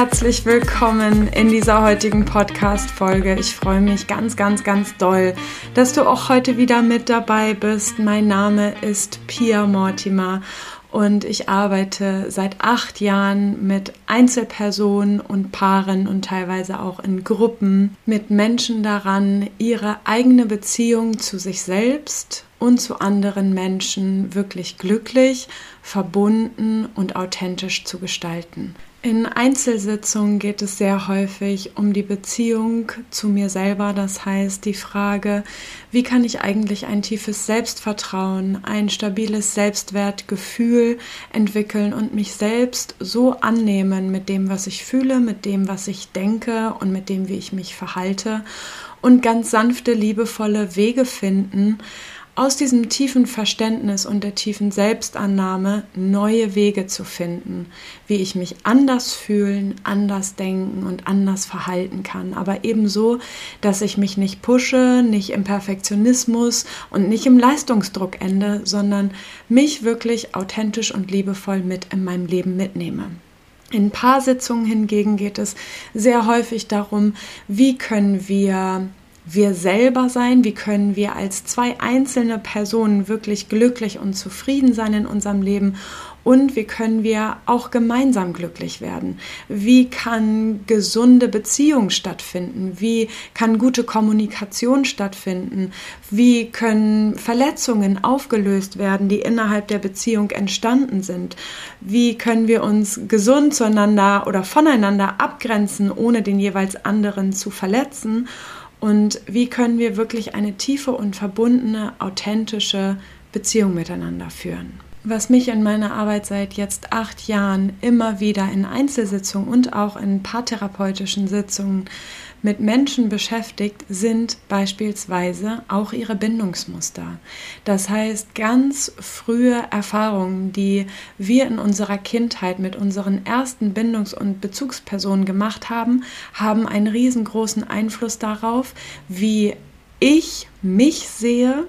herzlich willkommen in dieser heutigen Podcast-Folge. Ich freue mich ganz, ganz, ganz doll, dass du auch heute wieder mit dabei bist. Mein Name ist Pia Mortimer und ich arbeite seit 8 Jahren mit Einzelpersonen und Paaren und teilweise auch in Gruppen mit Menschen daran, ihre eigene Beziehung zu sich selbst und zu anderen Menschen wirklich glücklich, verbunden und authentisch zu gestalten. In Einzelsitzungen geht es sehr häufig um die Beziehung zu mir selber, das heißt die Frage, wie kann ich eigentlich ein tiefes Selbstvertrauen, ein stabiles Selbstwertgefühl entwickeln und mich selbst so annehmen mit dem, was ich fühle, mit dem, was ich denke und mit dem, wie ich mich verhalte und ganz sanfte, liebevolle Wege finden, aus diesem tiefen Verständnis und der tiefen Selbstannahme neue Wege zu finden, wie ich mich anders fühlen, anders denken und anders verhalten kann. Aber ebenso, dass ich mich nicht pushe, nicht im Perfektionismus und nicht im Leistungsdruck ende, sondern mich wirklich authentisch und liebevoll mit in meinem Leben mitnehme. In Paarsitzungen hingegen geht es sehr häufig darum, wie können wir selber sein, wie können wir als 2 einzelne Personen wirklich glücklich und zufrieden sein in unserem Leben und wie können wir auch gemeinsam glücklich werden. Wie kann gesunde Beziehung stattfinden? Wie kann gute Kommunikation stattfinden? Wie können Verletzungen aufgelöst werden, die innerhalb der Beziehung entstanden sind? Wie können wir uns gesund zueinander oder voneinander abgrenzen, ohne den jeweils anderen zu verletzen? Und wie können wir wirklich eine tiefe und verbundene, authentische Beziehung miteinander führen? Was mich in meiner Arbeit seit jetzt 8 Jahren immer wieder in Einzelsitzungen und auch in paartherapeutischen Sitzungen mit Menschen beschäftigt, sind beispielsweise auch ihre Bindungsmuster. Das heißt, ganz frühe Erfahrungen, die wir in unserer Kindheit mit unseren ersten Bindungs- und Bezugspersonen gemacht haben, haben einen riesengroßen Einfluss darauf, wie ich mich sehe,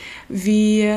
wie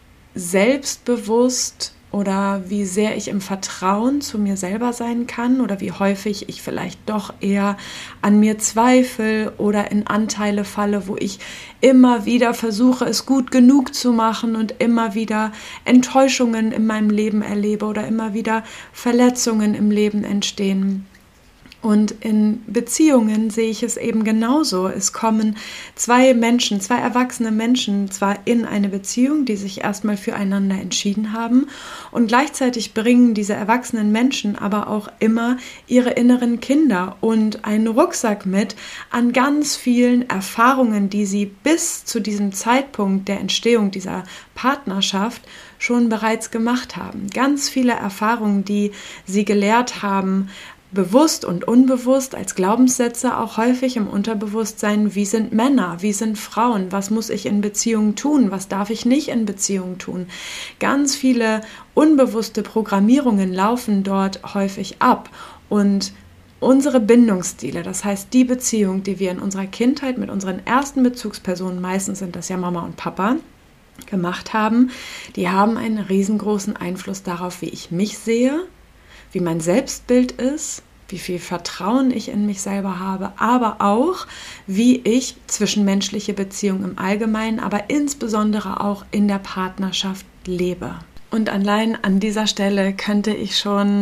selbstbewusst oder wie sehr ich im Vertrauen zu mir selber sein kann oder wie häufig ich vielleicht doch eher an mir zweifle oder in Anteile falle, wo ich immer wieder versuche, es gut genug zu machen und immer wieder Enttäuschungen in meinem Leben erlebe oder immer wieder Verletzungen im Leben entstehen. Und in Beziehungen sehe ich es eben genauso. Es kommen 2 erwachsene Menschen zwar in eine Beziehung, die sich erstmal füreinander entschieden haben und gleichzeitig bringen diese erwachsenen Menschen aber auch immer ihre inneren Kinder und einen Rucksack mit an ganz vielen Erfahrungen, die sie bis zu diesem Zeitpunkt der Entstehung dieser Partnerschaft schon bereits gemacht haben. Ganz viele Erfahrungen, die sie gelehrt haben, bewusst und unbewusst als Glaubenssätze auch häufig im Unterbewusstsein, wie sind Männer, wie sind Frauen, was muss ich in Beziehungen tun, was darf ich nicht in Beziehungen tun. Ganz viele unbewusste Programmierungen laufen dort häufig ab und unsere Bindungsstile, das heißt die Beziehung, die wir in unserer Kindheit mit unseren ersten Bezugspersonen, meistens sind das ja Mama und Papa, gemacht haben, die haben einen riesengroßen Einfluss darauf, wie ich mich sehe, wie mein Selbstbild ist, wie viel Vertrauen ich in mich selber habe, aber auch, wie ich zwischenmenschliche Beziehungen im Allgemeinen, aber insbesondere auch in der Partnerschaft lebe. Und allein an dieser Stelle könnte ich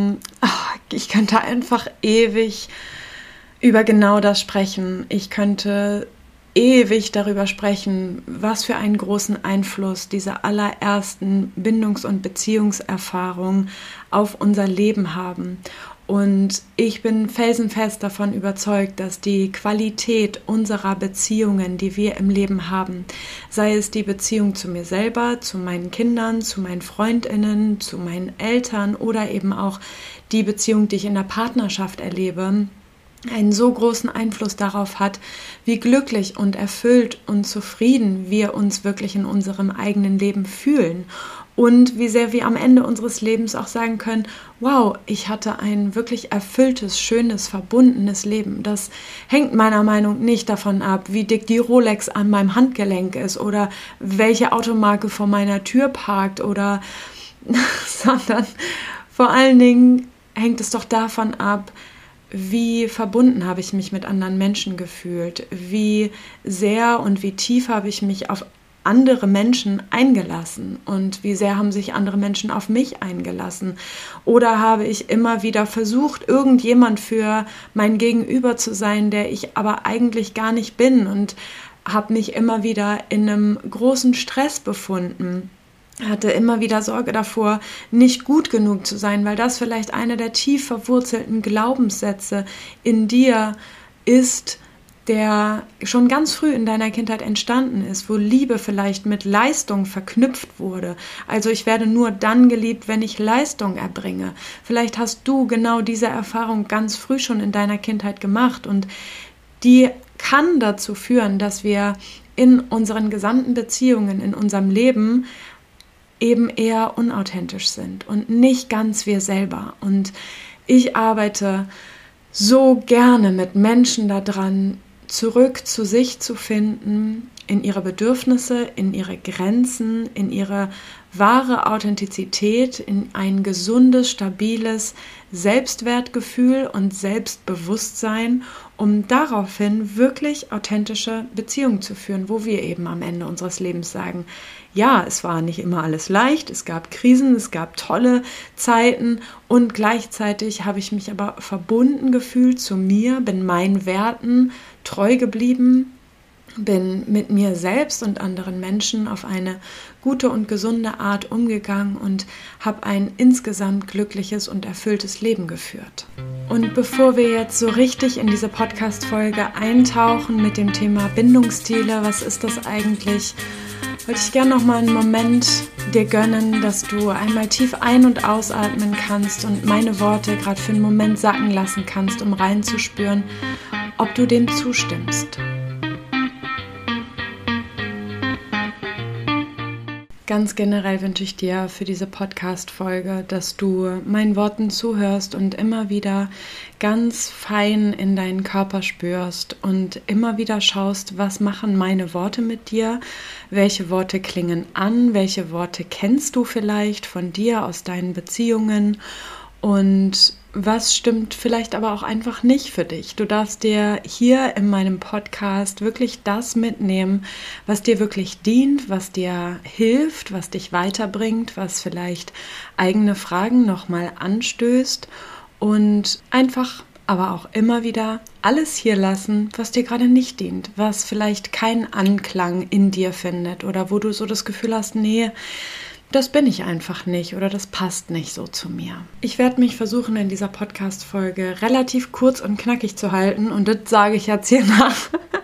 könnte einfach ewig über genau das sprechen. Ich könnte ewig darüber sprechen, was für einen großen Einfluss diese allerersten Bindungs- und Beziehungserfahrungen auf unser Leben haben. Und ich bin felsenfest davon überzeugt, dass die Qualität unserer Beziehungen, die wir im Leben haben, sei es die Beziehung zu mir selber, zu meinen Kindern, zu meinen FreundInnen, zu meinen Eltern oder eben auch die Beziehung, die ich in der Partnerschaft erlebe, einen so großen Einfluss darauf hat, wie glücklich und erfüllt und zufrieden wir uns wirklich in unserem eigenen Leben fühlen und wie sehr wir am Ende unseres Lebens auch sagen können, wow, ich hatte ein wirklich erfülltes, schönes, verbundenes Leben. Das hängt meiner Meinung nach nicht davon ab, wie dick die Rolex an meinem Handgelenk ist oder welche Automarke vor meiner Tür parkt sondern vor allen Dingen hängt es doch davon ab, wie verbunden habe ich mich mit anderen Menschen gefühlt, wie sehr und wie tief habe ich mich auf andere Menschen eingelassen und wie sehr haben sich andere Menschen auf mich eingelassen, oder habe ich immer wieder versucht, irgendjemand für mein Gegenüber zu sein, der ich aber eigentlich gar nicht bin, und habe mich immer wieder in einem großen Stress befunden, hatte immer wieder Sorge davor, nicht gut genug zu sein, weil das vielleicht einer der tief verwurzelten Glaubenssätze in dir ist, der schon ganz früh in deiner Kindheit entstanden ist, wo Liebe vielleicht mit Leistung verknüpft wurde. Also ich werde nur dann geliebt, wenn ich Leistung erbringe. Vielleicht hast du genau diese Erfahrung ganz früh schon in deiner Kindheit gemacht, und die kann dazu führen, dass wir in unseren gesamten Beziehungen, in unserem Leben eben eher unauthentisch sind und nicht ganz wir selber. Und ich arbeite so gerne mit Menschen daran, zurück zu sich zu finden, in ihre Bedürfnisse, in ihre Grenzen, in ihre wahre Authentizität, in ein gesundes, stabiles Selbstwertgefühl und Selbstbewusstsein, um daraufhin wirklich authentische Beziehungen zu führen, wo wir eben am Ende unseres Lebens sagen, ja, es war nicht immer alles leicht, es gab Krisen, es gab tolle Zeiten, und gleichzeitig habe ich mich aber verbunden gefühlt zu mir, bin meinen Werten treu geblieben, bin mit mir selbst und anderen Menschen auf eine gute und gesunde Art umgegangen und habe ein insgesamt glückliches und erfülltes Leben geführt. Und bevor wir jetzt so richtig in diese Podcast-Folge eintauchen mit dem Thema Bindungsstile, was ist das eigentlich, wollte ich gerne noch mal einen Moment dir gönnen, dass du einmal tief ein- und ausatmen kannst und meine Worte gerade für einen Moment sacken lassen kannst, um reinzuspüren, ob du dem zustimmst. Ganz generell wünsche ich dir für diese Podcast-Folge, dass du meinen Worten zuhörst und immer wieder ganz fein in deinen Körper spürst und immer wieder schaust, was machen meine Worte mit dir, welche Worte klingen an, welche Worte kennst du vielleicht von dir aus deinen Beziehungen und was stimmt vielleicht aber auch einfach nicht für dich. Du darfst dir hier in meinem Podcast wirklich das mitnehmen, was dir wirklich dient, was dir hilft, was dich weiterbringt, was vielleicht eigene Fragen nochmal anstößt, und einfach aber auch immer wieder alles hier lassen, was dir gerade nicht dient, was vielleicht keinen Anklang in dir findet oder wo du so das Gefühl hast, nee, das bin ich einfach nicht oder das passt nicht so zu mir. Ich werde mich versuchen, in dieser Podcast-Folge relativ kurz und knackig zu halten, und das sage ich jetzt hier nach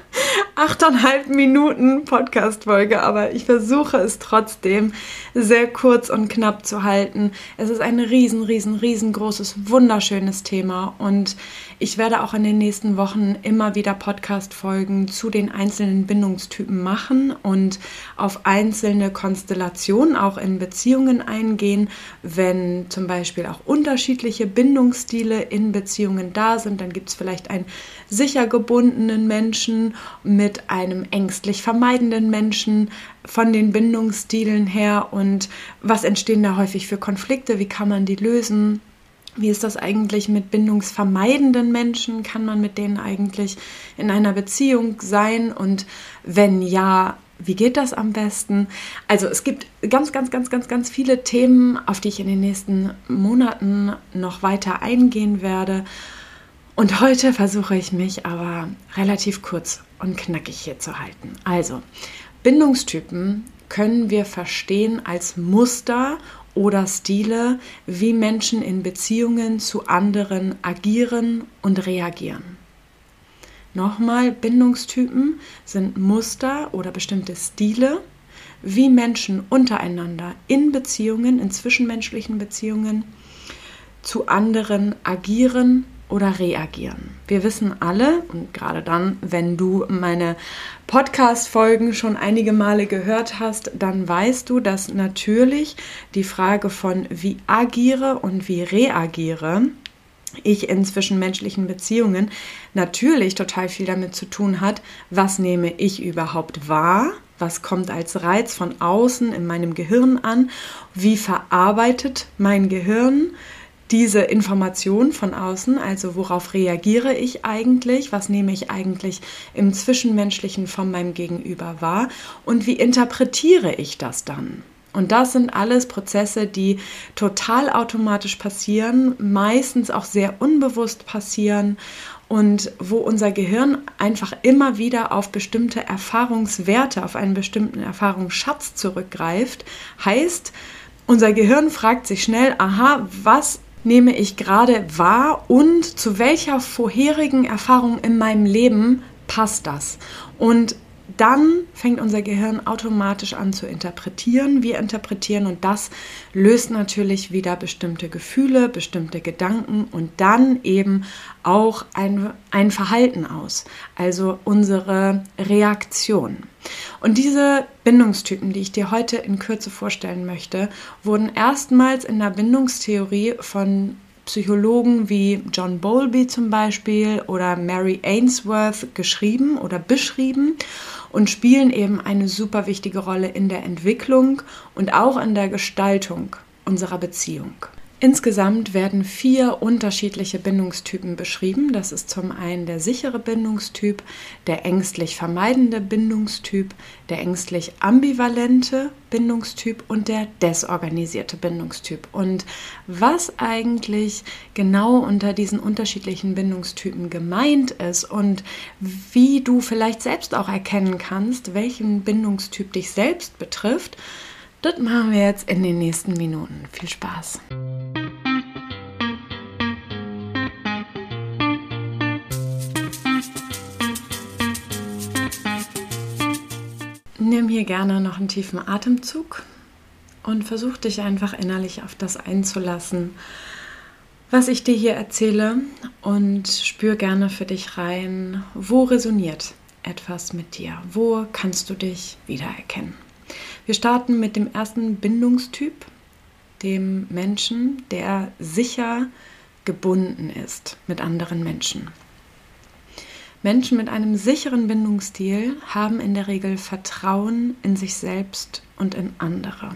8,5 Minuten Podcast-Folge, aber ich versuche es trotzdem sehr kurz und knapp zu halten. Es ist ein riesengroßes, wunderschönes Thema, und ich werde auch in den nächsten Wochen immer wieder Podcast-Folgen zu den einzelnen Bindungstypen machen und auf einzelne Konstellationen auch in Beziehungen eingehen. Wenn zum Beispiel auch unterschiedliche Bindungsstile in Beziehungen da sind, dann gibt es vielleicht einen sicher gebundenen Menschen mit einem ängstlich vermeidenden Menschen von den Bindungsstilen her, und was entstehen da häufig für Konflikte, wie kann man die lösen? Wie ist das eigentlich mit bindungsvermeidenden Menschen? Kann man mit denen eigentlich in einer Beziehung sein? Und wenn ja, wie geht das am besten? Also es gibt ganz viele Themen, auf die ich in den nächsten Monaten noch weiter eingehen werde. Und heute versuche ich mich aber relativ kurz und knackig hier zu halten. Also, Bindungstypen können wir verstehen als Muster oder Stile, wie Menschen in Beziehungen zu anderen agieren und reagieren. Nochmal, Bindungstypen sind Muster oder bestimmte Stile, wie Menschen untereinander in Beziehungen, in zwischenmenschlichen Beziehungen zu anderen agieren oder reagieren. Wir wissen alle, und gerade dann, wenn du meine Podcast-Folgen schon einige Male gehört hast, dann weißt du, dass natürlich die Frage von wie agiere und wie reagiere ich in zwischenmenschlichen Beziehungen natürlich total viel damit zu tun hat, was nehme ich überhaupt wahr, was kommt als Reiz von außen in meinem Gehirn an, wie verarbeitet mein Gehirn diese Information von außen, also worauf reagiere ich eigentlich, was nehme ich eigentlich im Zwischenmenschlichen von meinem Gegenüber wahr und wie interpretiere ich das dann? Und das sind alles Prozesse, die total automatisch passieren, meistens auch sehr unbewusst passieren und wo unser Gehirn einfach immer wieder auf bestimmte Erfahrungswerte, auf einen bestimmten Erfahrungsschatz zurückgreift. Heißt, unser Gehirn fragt sich schnell, aha, was nehme ich gerade wahr und zu welcher vorherigen Erfahrung in meinem Leben passt das? Und dann fängt unser Gehirn automatisch an zu interpretieren. Wir interpretieren und das löst natürlich wieder bestimmte Gefühle, bestimmte Gedanken und dann eben auch ein Verhalten aus, also unsere Reaktion. Und diese Bindungstypen, die ich dir heute in Kürze vorstellen möchte, wurden erstmals in der Bindungstheorie von Psychologen wie John Bowlby zum Beispiel oder Mary Ainsworth geschrieben oder beschrieben und spielen eben eine super wichtige Rolle in der Entwicklung und auch in der Gestaltung unserer Beziehung. Insgesamt werden 4 unterschiedliche Bindungstypen beschrieben. Das ist zum einen der sichere Bindungstyp, der ängstlich vermeidende Bindungstyp, der ängstlich ambivalente Bindungstyp und der desorganisierte Bindungstyp. Und was eigentlich genau unter diesen unterschiedlichen Bindungstypen gemeint ist und wie du vielleicht selbst auch erkennen kannst, welchen Bindungstyp dich selbst betrifft, das machen wir jetzt in den nächsten Minuten. Viel Spaß! Nimm hier gerne noch einen tiefen Atemzug und versuch dich einfach innerlich auf das einzulassen, was ich dir hier erzähle und spür gerne für dich rein, wo resoniert etwas mit dir, wo kannst du dich wiedererkennen. Wir starten mit dem ersten Bindungstyp, dem Menschen, der sicher gebunden ist mit anderen Menschen. Menschen mit einem sicheren Bindungsstil haben in der Regel Vertrauen in sich selbst und in andere.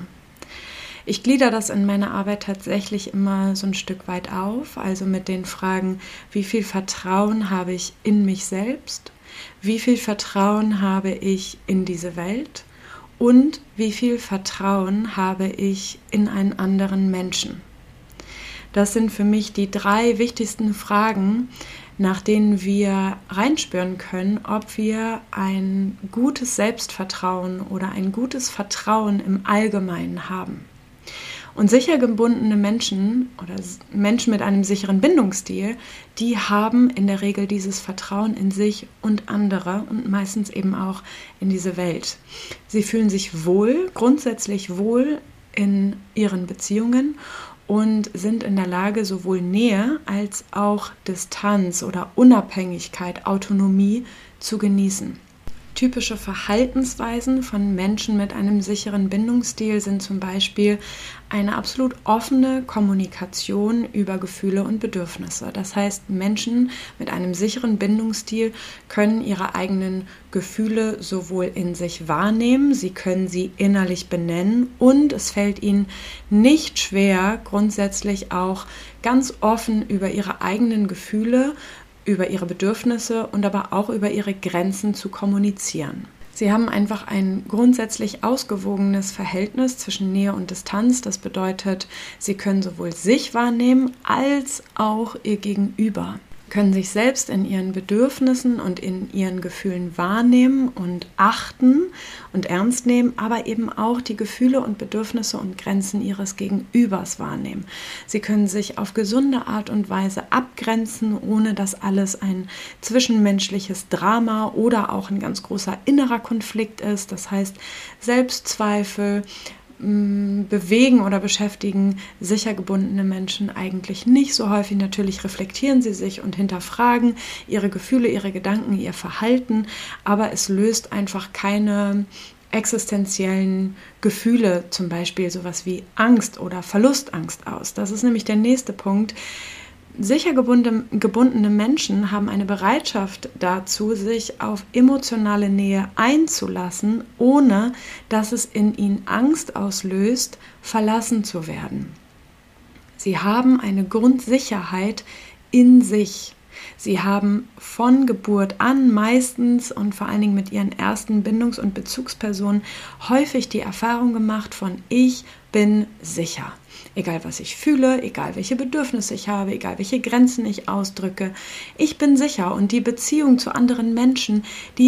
Ich gliedere das in meiner Arbeit tatsächlich immer so ein Stück weit auf, also mit den Fragen, wie viel Vertrauen habe ich in mich selbst, wie viel Vertrauen habe ich in diese Welt und wie viel Vertrauen habe ich in einen anderen Menschen. Das sind für mich die 3 wichtigsten Fragen, nach denen wir reinspüren können, ob wir ein gutes Selbstvertrauen oder ein gutes Vertrauen im Allgemeinen haben. Und sicher gebundene Menschen oder Menschen mit einem sicheren Bindungsstil, die haben in der Regel dieses Vertrauen in sich und andere und meistens eben auch in diese Welt. Sie fühlen sich wohl, grundsätzlich wohl in ihren Beziehungen und sind in der Lage, sowohl Nähe als auch Distanz oder Unabhängigkeit, Autonomie zu genießen. Typische Verhaltensweisen von Menschen mit einem sicheren Bindungsstil sind zum Beispiel eine absolut offene Kommunikation über Gefühle und Bedürfnisse. Das heißt, Menschen mit einem sicheren Bindungsstil können ihre eigenen Gefühle sowohl in sich wahrnehmen, sie können sie innerlich benennen und es fällt ihnen nicht schwer, grundsätzlich auch ganz offen über ihre eigenen Gefühle, über ihre Bedürfnisse und aber auch über ihre Grenzen zu kommunizieren. Sie haben einfach ein grundsätzlich ausgewogenes Verhältnis zwischen Nähe und Distanz. Das bedeutet, sie können sowohl sich wahrnehmen als auch ihr Gegenüber, können sich selbst in ihren Bedürfnissen und in ihren Gefühlen wahrnehmen und achten und ernst nehmen, aber eben auch die Gefühle und Bedürfnisse und Grenzen ihres Gegenübers wahrnehmen. Sie können sich auf gesunde Art und Weise abgrenzen, ohne dass alles ein zwischenmenschliches Drama oder auch ein ganz großer innerer Konflikt ist. Das heißt, Selbstzweifel bewegen oder beschäftigen sicher gebundene Menschen eigentlich nicht so häufig. Natürlich reflektieren sie sich und hinterfragen ihre Gefühle, ihre Gedanken, ihr Verhalten, aber es löst einfach keine existenziellen Gefühle, zum Beispiel sowas wie Angst oder Verlustangst aus. Das ist nämlich der nächste Punkt. Sicher gebundene Menschen haben eine Bereitschaft dazu, sich auf emotionale Nähe einzulassen, ohne dass es in ihnen Angst auslöst, verlassen zu werden. Sie haben eine Grundsicherheit in sich. Sie haben von Geburt an meistens und vor allen Dingen mit ihren ersten Bindungs- und Bezugspersonen häufig die Erfahrung gemacht von ich bin sicher. Egal was ich fühle, egal welche Bedürfnisse ich habe, egal welche Grenzen ich ausdrücke, ich bin sicher und die Beziehung zu anderen Menschen, die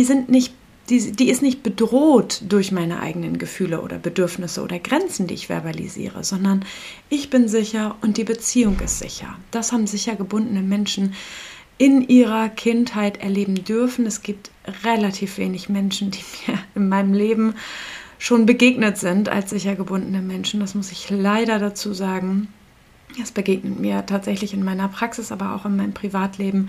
ist nicht bedroht durch meine eigenen Gefühle oder Bedürfnisse oder Grenzen, die ich verbalisiere, sondern ich bin sicher und die Beziehung ist sicher. Das haben sicher gebundene Menschen in ihrer Kindheit erleben dürfen. Es gibt relativ wenig Menschen, die mir in meinem Leben schon begegnet sind als sicher gebundene Menschen. Das muss ich leider dazu sagen. Es begegnet mir tatsächlich in meiner Praxis, aber auch in meinem Privatleben.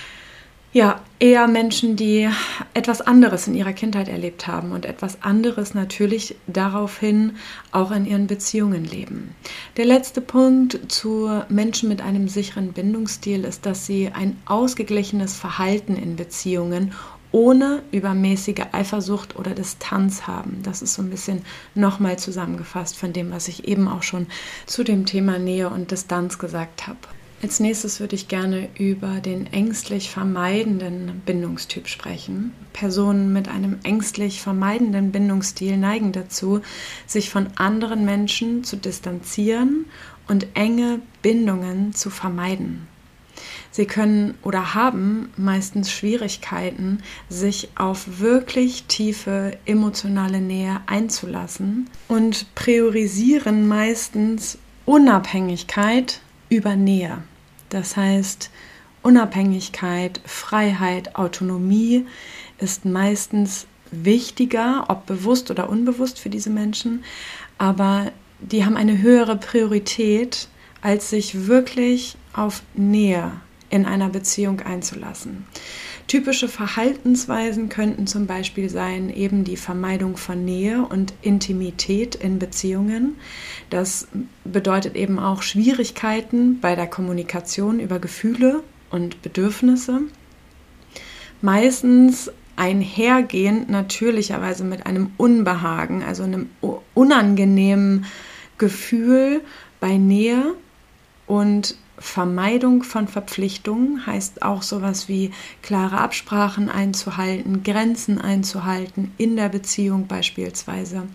Ja, eher Menschen, die etwas anderes in ihrer Kindheit erlebt haben und etwas anderes natürlich daraufhin auch in ihren Beziehungen leben. Der letzte Punkt zu Menschen mit einem sicheren Bindungsstil ist, dass sie ein ausgeglichenes Verhalten in Beziehungen ohne übermäßige Eifersucht oder Distanz haben. Das ist so ein bisschen nochmal zusammengefasst von dem, was ich eben auch schon zu dem Thema Nähe und Distanz gesagt habe. Als nächstes würde ich gerne über den ängstlich vermeidenden Bindungstyp sprechen. Personen mit einem ängstlich vermeidenden Bindungsstil neigen dazu, sich von anderen Menschen zu distanzieren und enge Bindungen zu vermeiden. Sie können oder haben meistens Schwierigkeiten, sich auf wirklich tiefe emotionale Nähe einzulassen und priorisieren meistens Unabhängigkeit über Nähe. Das heißt, Unabhängigkeit, Freiheit, Autonomie ist meistens wichtiger, ob bewusst oder unbewusst für diese Menschen, aber die haben eine höhere Priorität, als sich wirklich auf Nähe in einer Beziehung einzulassen. Typische Verhaltensweisen könnten zum Beispiel sein, eben die Vermeidung von Nähe und Intimität in Beziehungen. Das bedeutet eben auch Schwierigkeiten bei der Kommunikation über Gefühle und Bedürfnisse. Meistens einhergehend natürlicherweise mit einem Unbehagen, also einem unangenehmen Gefühl bei Nähe und Vermeidung von Verpflichtungen heißt auch sowas wie klare Absprachen einzuhalten, Grenzen einzuhalten in der Beziehung beispielsweise.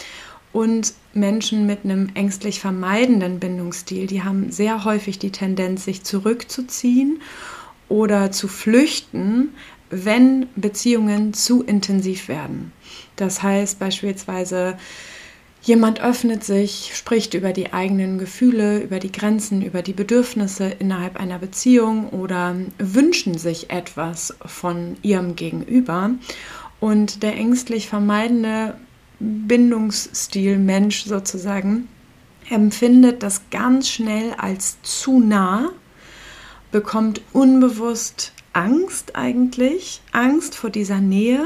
Und Menschen mit einem ängstlich vermeidenden Bindungsstil, die haben sehr häufig die Tendenz, sich zurückzuziehen oder zu flüchten, wenn Beziehungen zu intensiv werden. Das heißt beispielsweise, jemand öffnet sich, spricht über die eigenen Gefühle, über die Grenzen, über die Bedürfnisse innerhalb einer Beziehung oder wünschen sich etwas von ihrem Gegenüber. Und der ängstlich vermeidende Bindungsstil-Mensch sozusagen empfindet das ganz schnell als zu nah, bekommt unbewusst Angst eigentlich, Angst vor dieser Nähe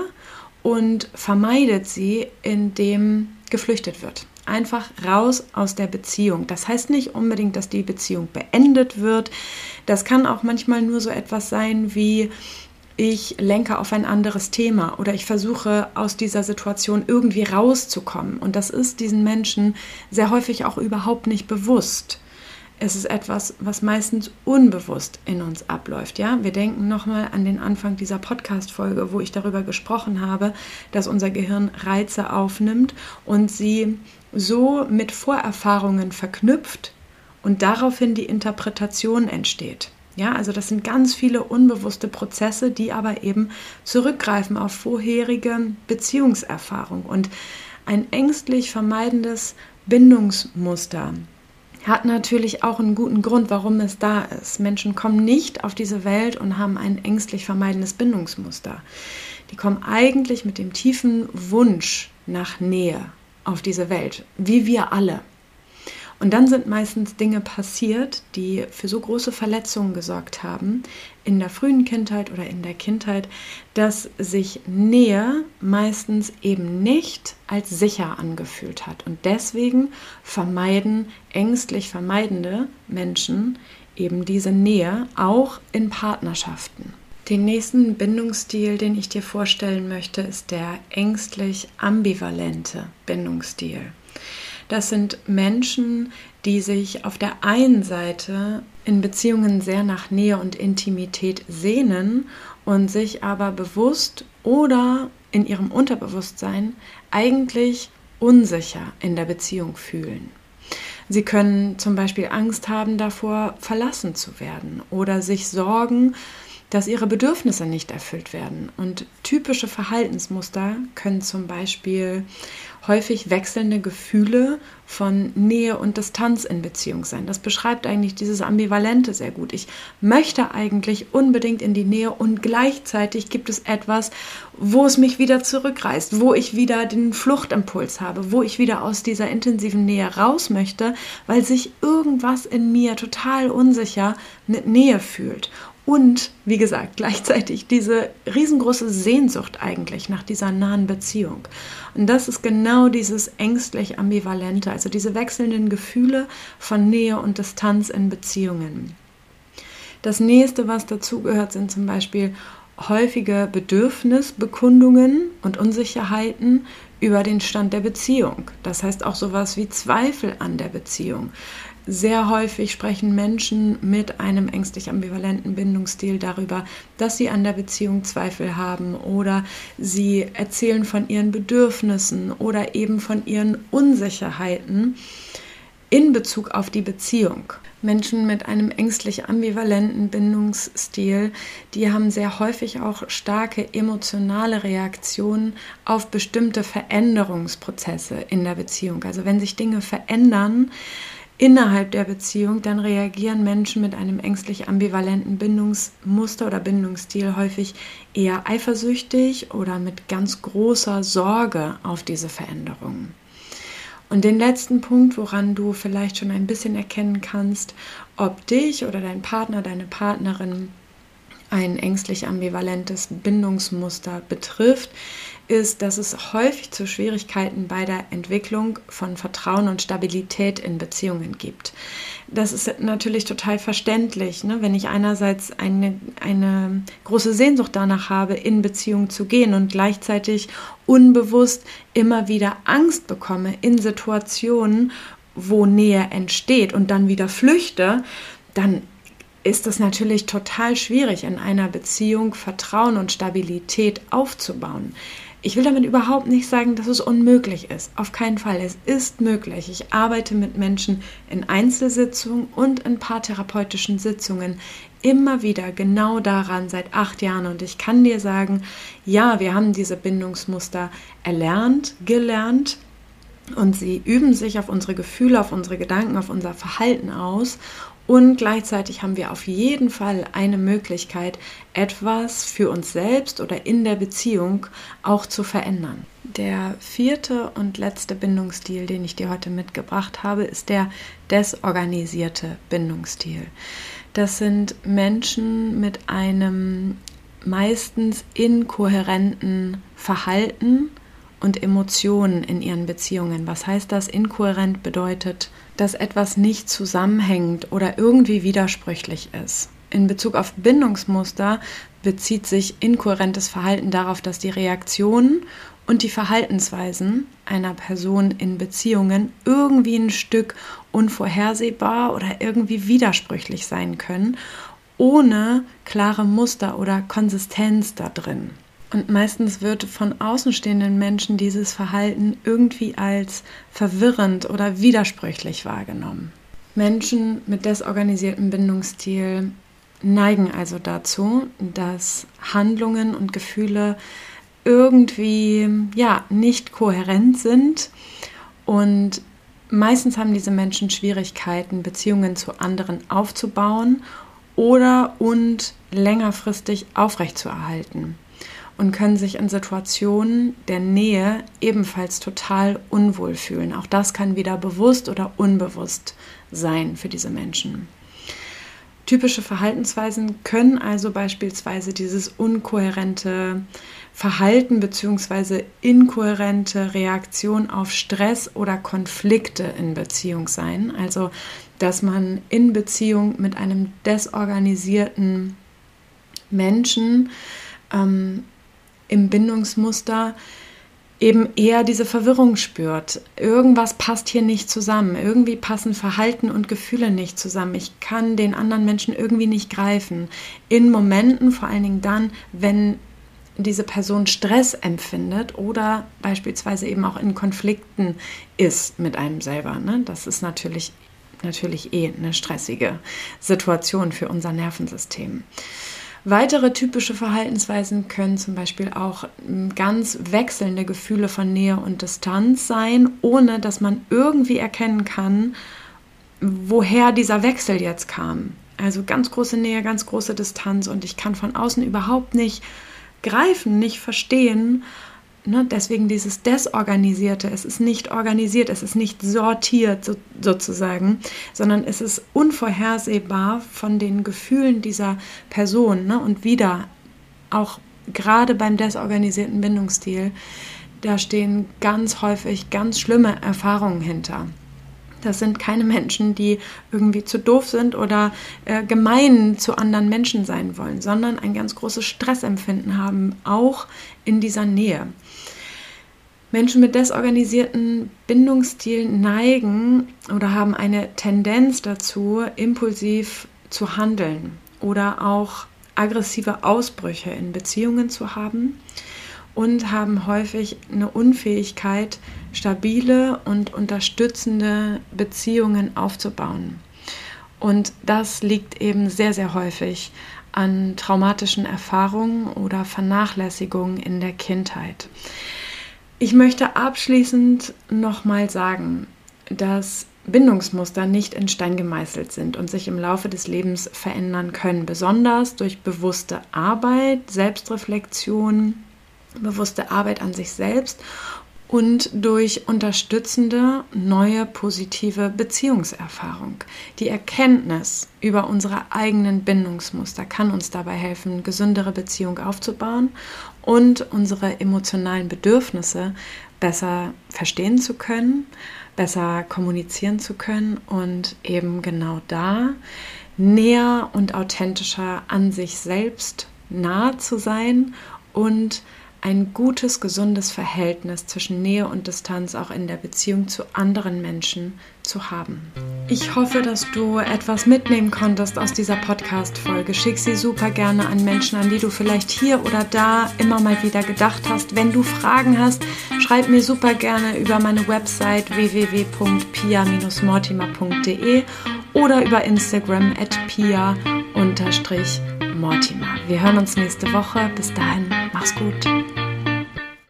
und vermeidet sie, indem geflüchtet wird. Einfach raus aus der Beziehung. Das heißt nicht unbedingt, dass die Beziehung beendet wird. Das kann auch manchmal nur so etwas sein wie, ich lenke auf ein anderes Thema oder ich versuche aus dieser Situation irgendwie rauszukommen. Und das ist diesen Menschen sehr häufig auch überhaupt nicht bewusst. Es ist etwas, was meistens unbewusst in uns abläuft. Ja? Wir denken nochmal an den Anfang dieser Podcast-Folge, wo ich darüber gesprochen habe, dass unser Gehirn Reize aufnimmt und sie so mit Vorerfahrungen verknüpft und daraufhin die Interpretation entsteht. Ja, also das sind ganz viele unbewusste Prozesse, die aber eben zurückgreifen auf vorherige Beziehungserfahrung. Und ein ängstlich vermeidendes Bindungsmuster hat natürlich auch einen guten Grund, warum es da ist. Menschen kommen nicht auf diese Welt und haben ein ängstlich vermeidendes Bindungsmuster. Die kommen eigentlich mit dem tiefen Wunsch nach Nähe auf diese Welt, wie wir alle. Und dann sind meistens Dinge passiert, die für so große Verletzungen gesorgt haben, in der frühen Kindheit oder in der Kindheit, dass sich Nähe meistens eben nicht als sicher angefühlt hat. Und deswegen vermeiden ängstlich vermeidende Menschen eben diese Nähe auch in Partnerschaften. Den nächsten Bindungsstil, den ich dir vorstellen möchte, ist der ängstlich ambivalente Bindungsstil. Das sind Menschen, die sich auf der einen Seite in Beziehungen sehr nach Nähe und Intimität sehnen und sich aber bewusst oder in ihrem Unterbewusstsein eigentlich unsicher in der Beziehung fühlen. Sie können zum Beispiel Angst haben davor, verlassen zu werden oder sich sorgen, dass ihre Bedürfnisse nicht erfüllt werden. Und typische Verhaltensmuster können zum Beispiel häufig wechselnde Gefühle von Nähe und Distanz in Beziehung sein. Das beschreibt eigentlich dieses Ambivalente sehr gut. Ich möchte eigentlich unbedingt in die Nähe und gleichzeitig gibt es etwas, wo es mich wieder zurückreißt, wo ich wieder den Fluchtimpuls habe, wo ich wieder aus dieser intensiven Nähe raus möchte, weil sich irgendwas in mir total unsicher mit Nähe fühlt. Und, wie gesagt, gleichzeitig diese riesengroße Sehnsucht eigentlich nach dieser nahen Beziehung. Und das ist genau dieses ängstlich Ambivalente, also diese wechselnden Gefühle von Nähe und Distanz in Beziehungen. Das nächste, was dazugehört, sind zum Beispiel häufige Bedürfnisbekundungen und Unsicherheiten über den Stand der Beziehung. Das heißt auch sowas wie Zweifel an der Beziehung. Sehr häufig sprechen Menschen mit einem ängstlich ambivalenten Bindungsstil darüber, dass sie an der Beziehung Zweifel haben oder sie erzählen von ihren Bedürfnissen oder eben von ihren Unsicherheiten in Bezug auf die Beziehung. Menschen mit einem ängstlich ambivalenten Bindungsstil, die haben sehr häufig auch starke emotionale Reaktionen auf bestimmte Veränderungsprozesse in der Beziehung. Also wenn sich Dinge verändern innerhalb der Beziehung, dann reagieren Menschen mit einem ängstlich ambivalenten Bindungsmuster oder Bindungsstil häufig eher eifersüchtig oder mit ganz großer Sorge auf diese Veränderungen. Und den letzten Punkt, woran du vielleicht schon ein bisschen erkennen kannst, ob dich oder dein Partner, deine Partnerin ein ängstlich ambivalentes Bindungsmuster betrifft, ist, dass es häufig zu Schwierigkeiten bei der Entwicklung von Vertrauen und Stabilität in Beziehungen gibt. Das ist natürlich total verständlich, ne? Wenn ich einerseits eine große Sehnsucht danach habe, in Beziehung zu gehen und gleichzeitig unbewusst immer wieder Angst bekomme in Situationen, wo Nähe entsteht und dann wieder flüchte, dann ist es natürlich total schwierig, in einer Beziehung Vertrauen und Stabilität aufzubauen. Ich will damit überhaupt nicht sagen, dass es unmöglich ist. Auf keinen Fall. Es ist möglich. Ich arbeite mit Menschen in Einzelsitzungen und in paartherapeutischen Sitzungen immer wieder genau daran seit 8 Jahren. Und ich kann dir sagen, ja, wir haben diese Bindungsmuster gelernt. Und sie üben sich auf unsere Gefühle, auf unsere Gedanken, auf unser Verhalten aus. Und gleichzeitig haben wir auf jeden Fall eine Möglichkeit, etwas für uns selbst oder in der Beziehung auch zu verändern. Der 4. und letzte Bindungsstil, den ich dir heute mitgebracht habe, ist der desorganisierte Bindungsstil. Das sind Menschen mit einem meistens inkohärenten Verhalten und Emotionen in ihren Beziehungen. Was heißt das? Inkohärent bedeutet, dass etwas nicht zusammenhängt oder irgendwie widersprüchlich ist. In Bezug auf Bindungsmuster bezieht sich inkohärentes Verhalten darauf, dass die Reaktionen und die Verhaltensweisen einer Person in Beziehungen irgendwie ein Stück unvorhersehbar oder irgendwie widersprüchlich sein können, ohne klare Muster oder Konsistenz da drin. Und meistens wird von außenstehenden Menschen dieses Verhalten irgendwie als verwirrend oder widersprüchlich wahrgenommen. Menschen mit desorganisiertem Bindungsstil neigen also dazu, dass Handlungen und Gefühle irgendwie nicht kohärent sind und meistens haben diese Menschen Schwierigkeiten, Beziehungen zu anderen aufzubauen und längerfristig aufrechtzuerhalten. Und können sich in Situationen der Nähe ebenfalls total unwohl fühlen. Auch das kann wieder bewusst oder unbewusst sein für diese Menschen. Typische Verhaltensweisen können also beispielsweise dieses unkohärente Verhalten bzw. inkohärente Reaktion auf Stress oder Konflikte in Beziehung sein. Also, dass man in Beziehung mit einem desorganisierten Menschen im Bindungsmuster eben eher diese Verwirrung spürt. Irgendwas passt hier nicht zusammen. Irgendwie passen Verhalten und Gefühle nicht zusammen. Ich kann den anderen Menschen irgendwie nicht greifen. In Momenten, vor allen Dingen dann, wenn diese Person Stress empfindet oder beispielsweise eben auch in Konflikten ist mit einem selber. Ne? Das ist natürlich eine stressige Situation für unser Nervensystem. Weitere typische Verhaltensweisen können zum Beispiel auch ganz wechselnde Gefühle von Nähe und Distanz sein, ohne dass man irgendwie erkennen kann, woher dieser Wechsel jetzt kam. Also ganz große Nähe, ganz große Distanz und ich kann von außen überhaupt nicht greifen, nicht verstehen. Ne? Deswegen dieses Desorganisierte, es ist nicht organisiert, es ist nicht sortiert sozusagen, sondern es ist unvorhersehbar von den Gefühlen dieser Person. Ne? Und wieder, auch gerade beim desorganisierten Bindungsstil, da stehen ganz häufig ganz schlimme Erfahrungen hinter. Das sind keine Menschen, die irgendwie zu doof sind oder gemein zu anderen Menschen sein wollen, sondern ein ganz großes Stressempfinden haben, auch in dieser Nähe. Menschen mit desorganisierten Bindungsstilen neigen oder haben eine Tendenz dazu, impulsiv zu handeln oder auch aggressive Ausbrüche in Beziehungen zu haben und haben häufig eine Unfähigkeit, stabile und unterstützende Beziehungen aufzubauen. Und das liegt eben sehr, sehr häufig an traumatischen Erfahrungen oder Vernachlässigungen in der Kindheit. Ich möchte abschließend nochmal sagen, dass Bindungsmuster nicht in Stein gemeißelt sind und sich im Laufe des Lebens verändern können, besonders durch bewusste Arbeit, Selbstreflexion, bewusste Arbeit an sich selbst und durch unterstützende, neue, positive Beziehungserfahrung. Die Erkenntnis über unsere eigenen Bindungsmuster kann uns dabei helfen, gesündere Beziehungen aufzubauen und unsere emotionalen Bedürfnisse besser verstehen zu können, besser kommunizieren zu können und eben genau da näher und authentischer an sich selbst nahe zu sein und ein gutes, gesundes Verhältnis zwischen Nähe und Distanz auch in der Beziehung zu anderen Menschen zu haben. Ich hoffe, dass du etwas mitnehmen konntest aus dieser Podcast-Folge. Schick sie super gerne an Menschen, an die du vielleicht hier oder da immer mal wieder gedacht hast. Wenn du Fragen hast, schreib mir super gerne über meine Website www.pia-mortimer.de oder über Instagram @pia_mortimer. Wir hören uns nächste Woche. Bis dahin, mach's gut.